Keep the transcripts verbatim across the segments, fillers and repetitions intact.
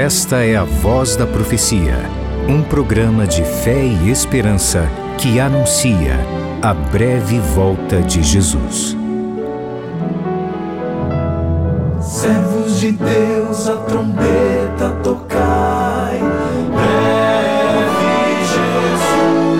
Esta é a Voz da Profecia, um programa de fé e esperança que anuncia a breve volta de Jesus. Servos de Deus, a trombeta tocai, breve Jesus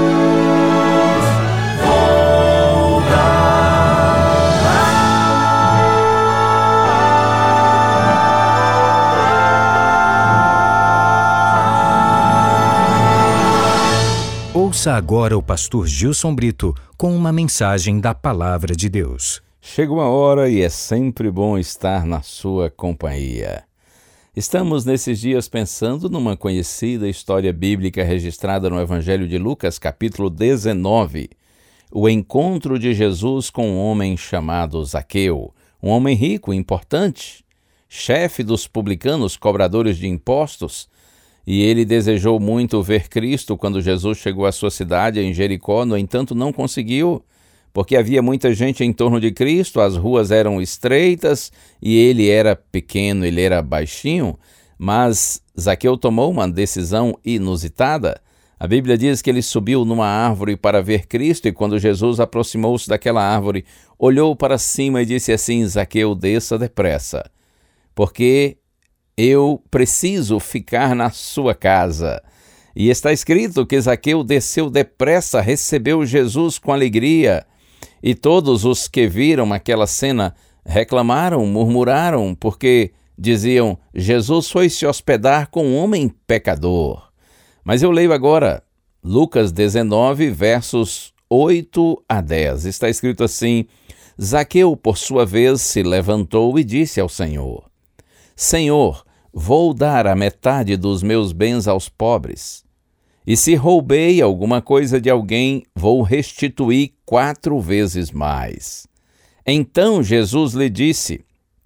voltará. Ouça agora o pastor Gilson Brito com uma mensagem da Palavra de Deus. Chega uma hora e é sempre bom estar na sua companhia. Estamos nesses dias pensando numa conhecida história bíblica registrada no Evangelho de Lucas, capítulo dezenove. O encontro de Jesus com um homem chamado Zaqueu, um homem rico, importante, chefe dos publicanos, cobradores de impostos, e ele desejou muito ver Cristo quando Jesus chegou à sua cidade, em Jericó. No entanto, não conseguiu, porque havia muita gente em torno de Cristo, as ruas eram estreitas e ele era pequeno, ele era baixinho, mas Zaqueu tomou uma decisão inusitada. A Bíblia diz que ele subiu numa árvore para ver Cristo e quando Jesus aproximou-se daquela árvore, olhou para cima e disse assim: Zaqueu, desça depressa, porque eu preciso ficar na sua casa. E está escrito que Zaqueu desceu depressa, recebeu Jesus com alegria. E todos os que viram aquela cena reclamaram, murmuraram, porque diziam: Jesus foi se hospedar com um homem pecador. Mas eu leio agora Lucas dezenove, versos oito a dez. Está escrito assim: Zaqueu, por sua vez, se levantou e disse ao Senhor: Senhor, vou dar a metade dos meus bens aos pobres. E se roubei alguma coisa de alguém, vou restituir quatro vezes mais. Então Jesus lhe disse: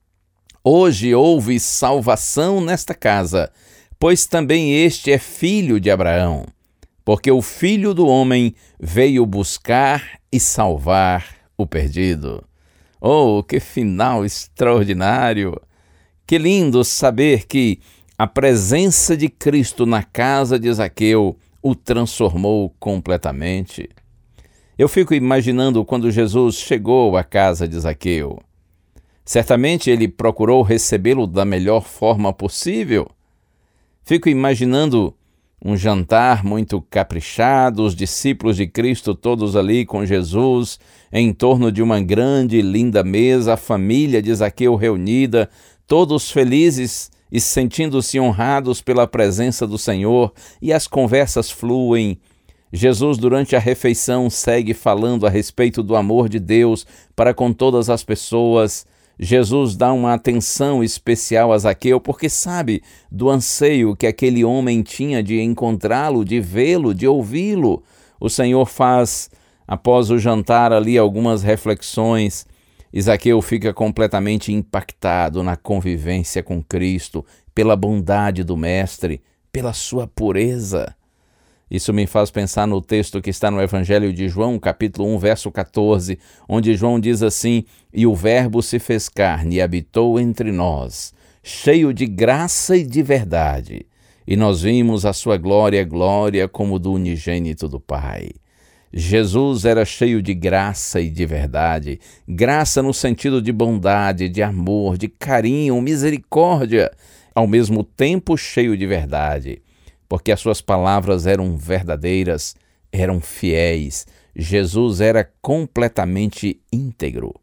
Hoje houve salvação nesta casa, pois também este é filho de Abraão, porque o Filho do Homem veio buscar e salvar o perdido. Oh, que final extraordinário! Que lindo saber que a presença de Cristo na casa de Zaqueu o transformou completamente. Eu fico imaginando quando Jesus chegou à casa de Zaqueu. Certamente ele procurou recebê-lo da melhor forma possível. Fico imaginando um jantar muito caprichado, os discípulos de Cristo todos ali com Jesus, em torno de uma grande e linda mesa, a família de Zaqueu reunida, todos felizes e sentindo-se honrados pela presença do Senhor, e as conversas fluem. Jesus, durante a refeição, segue falando a respeito do amor de Deus para com todas as pessoas. Jesus dá uma atenção especial a Zaqueu, porque sabe do anseio que aquele homem tinha de encontrá-lo, de vê-lo, de ouvi-lo. O Senhor faz, após o jantar ali, algumas reflexões. Zaqueu fica completamente impactado na convivência com Cristo, pela bondade do Mestre, pela sua pureza. Isso me faz pensar no texto que está no Evangelho de João, capítulo um, verso catorze, onde João diz assim: E o Verbo se fez carne e habitou entre nós, cheio de graça e de verdade, e nós vimos a sua glória, glória como do unigênito do Pai. Jesus era cheio de graça e de verdade, graça no sentido de bondade, de amor, de carinho, misericórdia, ao mesmo tempo cheio de verdade, porque as suas palavras eram verdadeiras, eram fiéis. Jesus era completamente íntegro.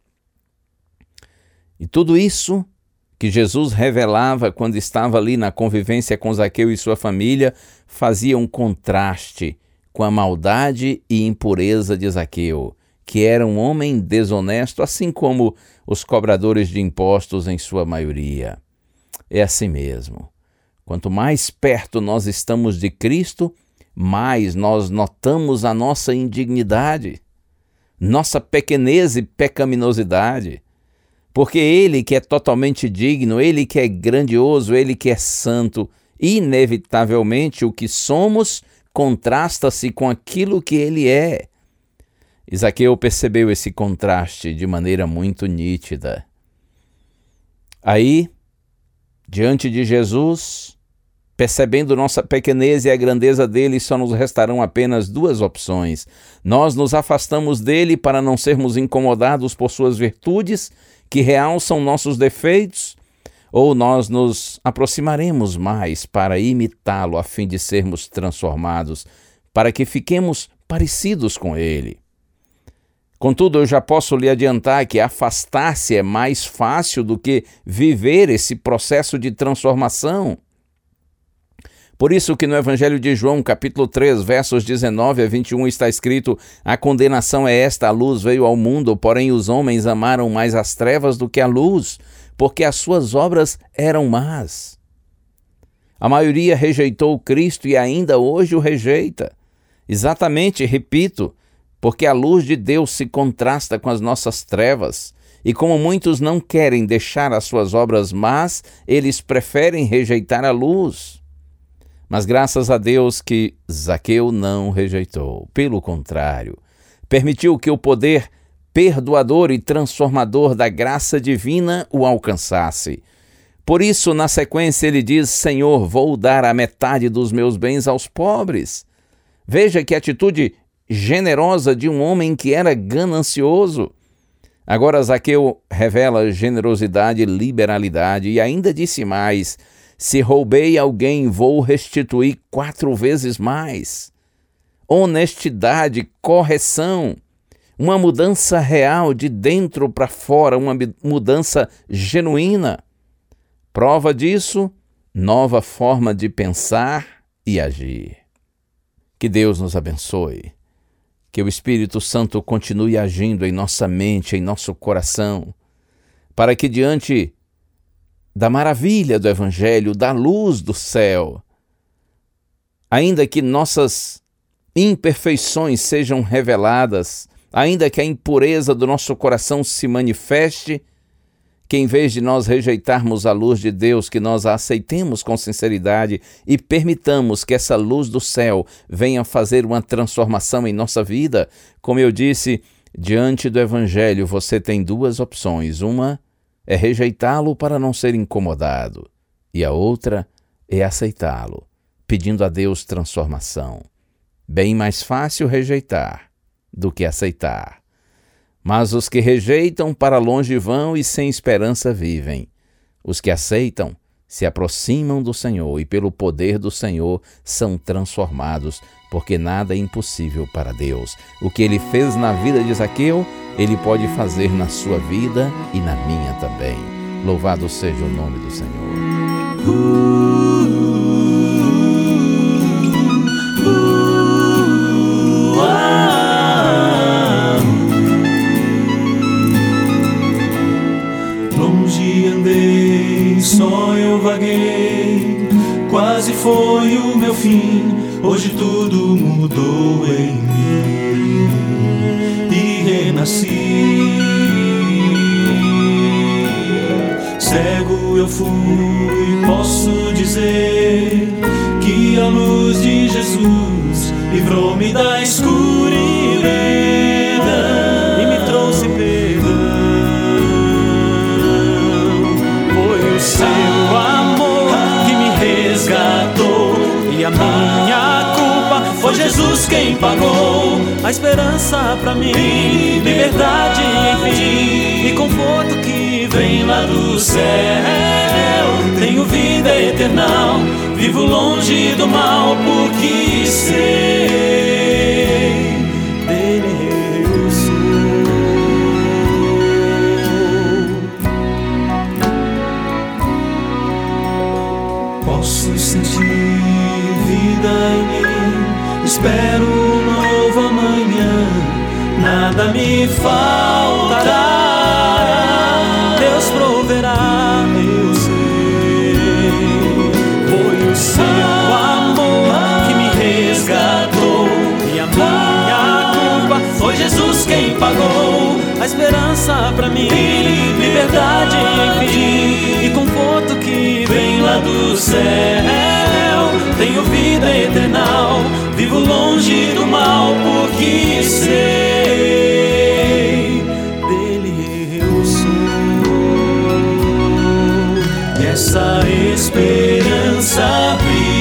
E tudo isso que Jesus revelava quando estava ali na convivência com Zaqueu e sua família fazia um contraste com a maldade e impureza de Zaqueu, que era um homem desonesto, assim como os cobradores de impostos em sua maioria. É assim mesmo. Quanto mais perto nós estamos de Cristo, mais nós notamos a nossa indignidade, nossa pequenez e pecaminosidade, porque Ele que é totalmente digno, Ele que é grandioso, Ele que é santo, inevitavelmente o que somos contrasta-se com aquilo que ele é. Zaqueu percebeu esse contraste de maneira muito nítida. Aí, diante de Jesus, Percebendo nossa pequenez e a grandeza dele, só nos restarão apenas duas opções. Nós nos afastamos dele para não sermos incomodados por suas virtudes, que realçam nossos defeitos, ou nós nos aproximaremos mais para imitá-lo a fim de sermos transformados, para que fiquemos parecidos com ele. Contudo, eu já posso lhe adiantar que afastar-se é mais fácil do que viver esse processo de transformação. Por isso que no Evangelho de João, capítulo três, versos dezenove a vinte e um, está escrito: a condenação é esta, a luz veio ao mundo, porém os homens amaram mais as trevas do que a luz, porque as suas obras eram más. A maioria rejeitou Cristo e ainda hoje o rejeita. Exatamente, repito, porque a luz de Deus se contrasta com as nossas trevas, e como muitos não querem deixar as suas obras más, eles preferem rejeitar a luz. Mas graças a Deus que Zaqueu não rejeitou. Pelo contrário, permitiu que o poder perdoador e transformador da graça divina o alcançasse. Por isso, na sequência, ele diz: Senhor, vou dar a metade dos meus bens aos pobres. Veja que atitude generosa de um homem que era ganancioso. Agora Zaqueu revela generosidade e liberalidade e ainda disse mais: se roubei alguém, vou restituir quatro vezes mais. Honestidade, correção, uma mudança real de dentro para fora, uma mudança genuína. Prova disso, nova forma de pensar e agir. Que Deus nos abençoe. Que o Espírito Santo continue agindo em nossa mente, em nosso coração, para que diante da maravilha do Evangelho, da luz do céu, ainda que nossas imperfeições sejam reveladas, ainda que a impureza do nosso coração se manifeste, que em vez de nós rejeitarmos a luz de Deus, que nós a aceitemos com sinceridade e permitamos que essa luz do céu venha fazer uma transformação em nossa vida. Como eu disse, diante do Evangelho você tem duas opções. Uma é rejeitá-lo para não ser incomodado, e a outra é aceitá-lo, pedindo a Deus transformação. Bem mais fácil rejeitar do que aceitar. Mas os que rejeitam para longe vão e sem esperança vivem. Os que aceitam se aproximam do Senhor e pelo poder do Senhor são transformados, porque nada é impossível para Deus. O que Ele fez na vida de Zaqueu, Ele pode fazer na sua vida e na minha também. Louvado seja o nome do Senhor. Longe andei, só eu vaguei, quase foi o meu fim. Hoje tudo mudou em mim e renasci. Cego eu fui, posso dizer que a luz de Jesus livrou-me da escuridão e me trouxe perdão. Foi o seu amor que me resgatou e a minha culpa foi Jesus quem pagou. A esperança pra mim, liberdade enfim, e conforto que vem lá do céu. Tenho vida eterna, vivo longe do mal, porque sei dele eu sou. Posso sentir vida em mim, espero um novo amanhã, nada me faltará. Deus proverá, eu sei. Foi o seu amor que me resgatou e a minha culpa foi Jesus quem pagou. A esperança pra mim, liberdade enfim, e conforto que vem lá do céu. Tenho vida eterna, vivo longe do mal, porque sei dele eu sou. E essa esperança brilha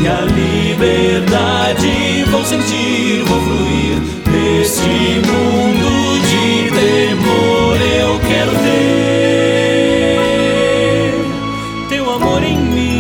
minha liberdade vou sentir, vou fluir. Neste mundo de temor eu quero ter teu amor em mim.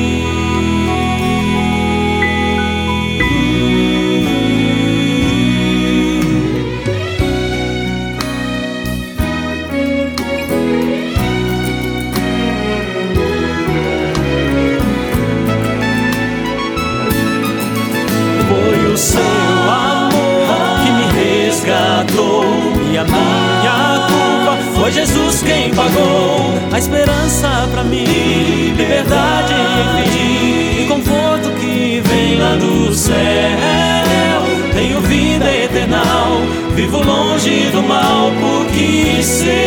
Foi o seu amor que me resgatou, e a minha culpa foi Jesus quem pagou. A esperança pra mim, liberdade, enfim, e conforto que vem lá do céu. Tenho vida eternal, vivo longe do mal, porque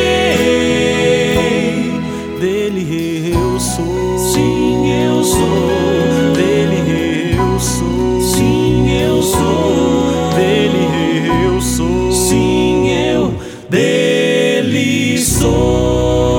sei dele eu sou. Sim, eu sou dele, eu sou. Sim, eu sou dele, eu sou. Sim, eu dele sou.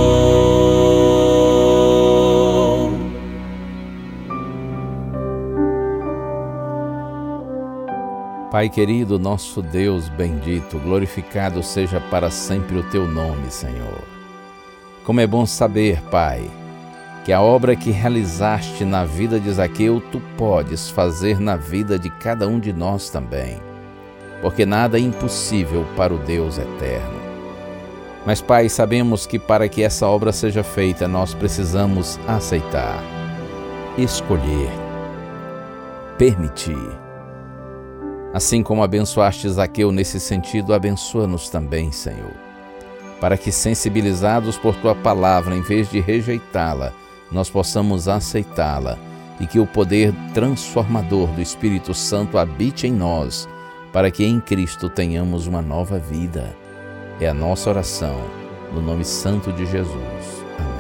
Pai querido, nosso Deus bendito, glorificado seja para sempre o teu nome, Senhor. Como é bom saber, Pai, que a obra que realizaste na vida de Zaqueu, tu podes fazer na vida de cada um de nós também, porque nada é impossível para o Deus eterno. Mas, Pai, sabemos que para que essa obra seja feita, nós precisamos aceitar, escolher, permitir. Assim como abençoaste Zaqueu nesse sentido, abençoa-nos também, Senhor, para que, sensibilizados por Tua palavra, em vez de rejeitá-la, nós possamos aceitá-la e que o poder transformador do Espírito Santo habite em nós, para que em Cristo tenhamos uma nova vida. É a nossa oração, no nome santo de Jesus. Amém.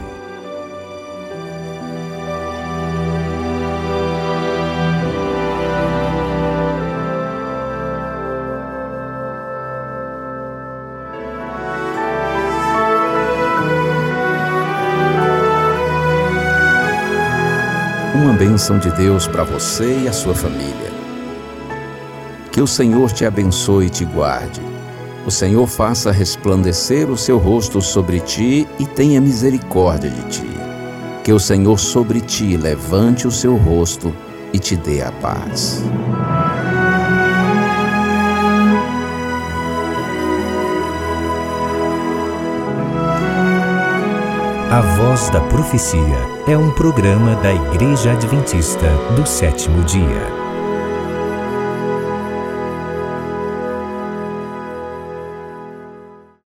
Uma bênção de Deus para você e a sua família. Que o Senhor te abençoe e te guarde. O Senhor faça resplandecer o seu rosto sobre ti e tenha misericórdia de ti. Que o Senhor sobre ti levante o seu rosto e te dê a paz. A Voz da Profecia é um programa da Igreja Adventista do Sétimo Dia.